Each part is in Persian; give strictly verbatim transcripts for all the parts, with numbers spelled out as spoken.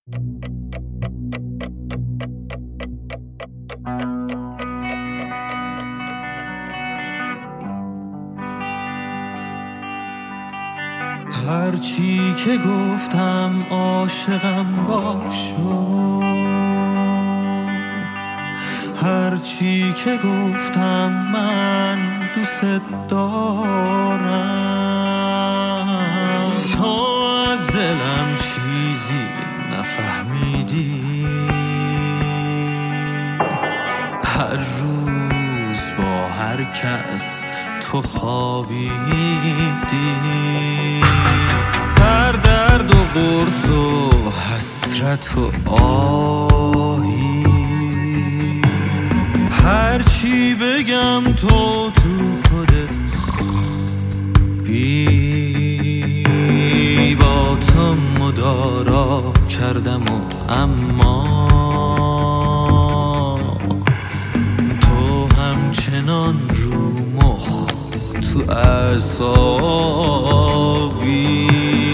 هرچی که گفتم عاشقم باشو، هرچی که گفتم من دوست دارم، تو از دلم چیزی نفهمیدی. هر روز با هر کس تو خوابیدی، سر درد و قرص و حسرت و آهی. هرچی بگم تو تو خودت بی، با تو مدارا کردم و اما تو همچنان رو مخ تو اعصابی.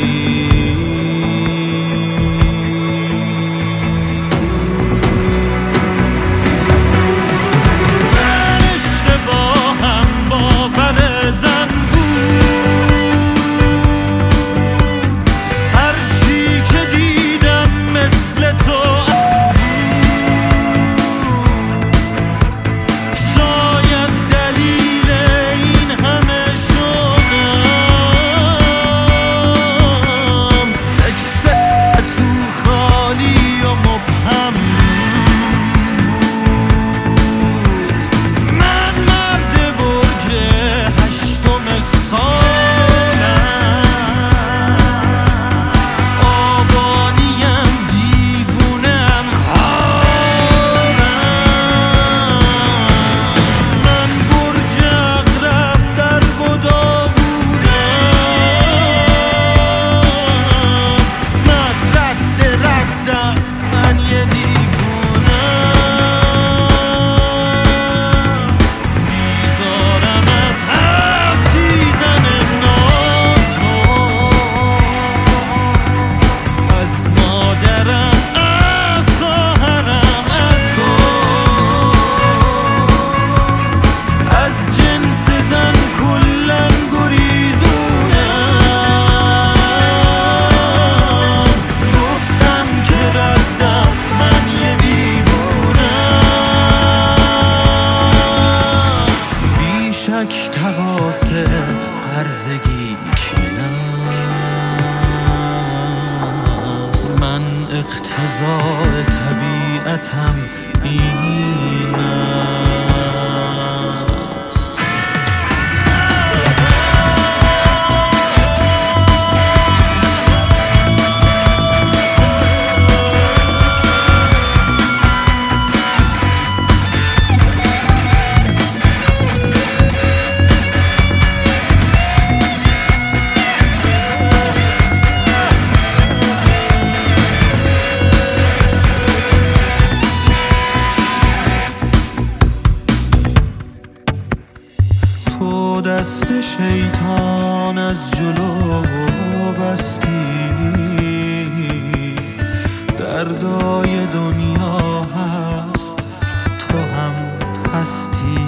تقاسه هرزگی کینست، من اقتضاء طبیعتم این است. تو دست شیطان از جلو بستی، دردای دنیا هست تو هم هستی.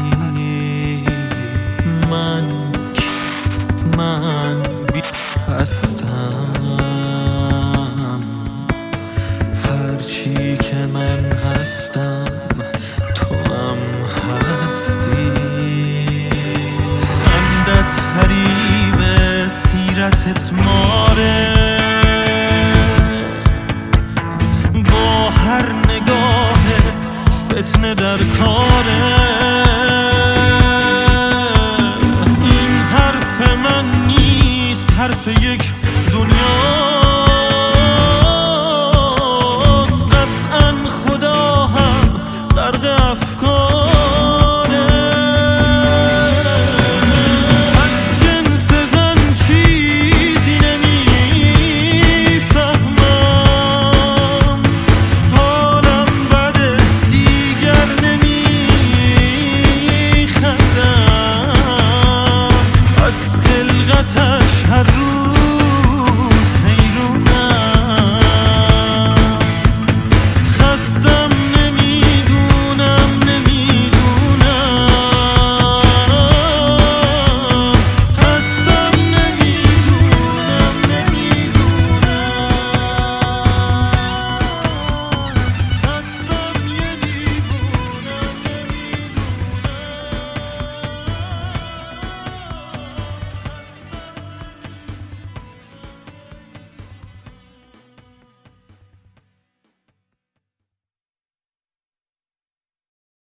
من من بی هستم، هرچی که من هستم